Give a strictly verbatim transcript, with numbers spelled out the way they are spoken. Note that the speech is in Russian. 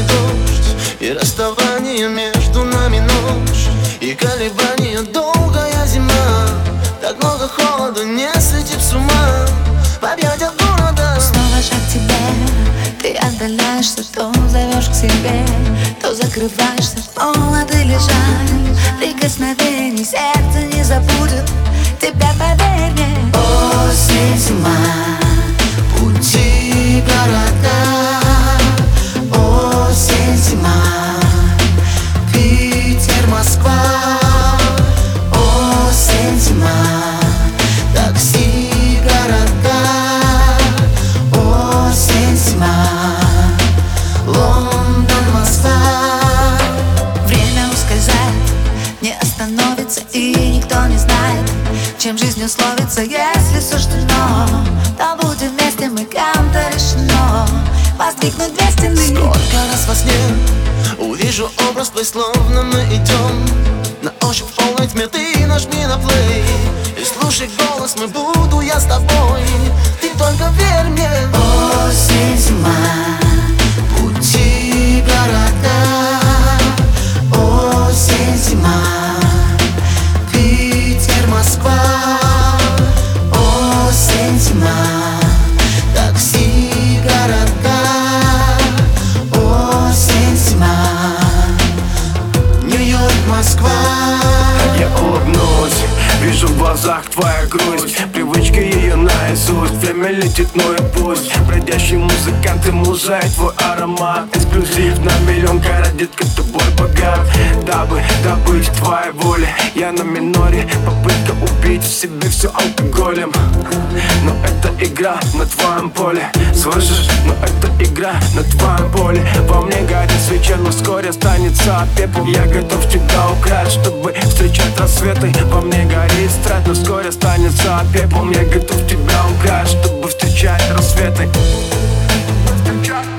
дождь, и расставание между нами ночь, и колебания долгая зима. Так много холода, не сойти с ума в объятиях города. Снова шаг к тебе, ты отдаляешься, то зовешь к себе, то закрываешься в полноты лежань. Прикосновений сердце не забудет тебя, поверь мне. Осень, зима, пути, города. Осень, зима, Питер, Москва. Осень, зима, такси, города. Осень, зима, Лондон, Москва. Время ускользает, не остановится, и никто не знает, чем жизнь условится. Если суждено, то будем вместе, мы кем-то решено воздвигнуть две стены. Сколько раз во сне увижу образ твой, словно мы идем на ощупь в полной тьме. Ты нажми на плей и слушай голос мой, буду я с тобой. Ты только верь мне. Осень, зима, пути, города. Осень, зима, Питер, Москва. Осень, зима, такси, города. Осень, зима, Нью-Йорк, Москва. Я улыбнусь, вижу в глазах твоя грусть, привычка ее наизусть. Время летит, ну и пусть. Бродящий музыкант, им лужает твой аромат. Эксклюзив на миллион городит-ка тобой богат. Дабы добыть твоей воли, я на миноре. Попытка убить в себе все алкоголем. Но это игра на твоем поле, слышишь? Но это игра на твоем поле. Во мне горит свеча, но вскоре останется пепел. Я готов тебя украсть, чтобы встречать рассветы. Во мне горит страсть, но вскоре останется пепел. Я готов тебя украсть, чтобы встречать рассветы. Встречать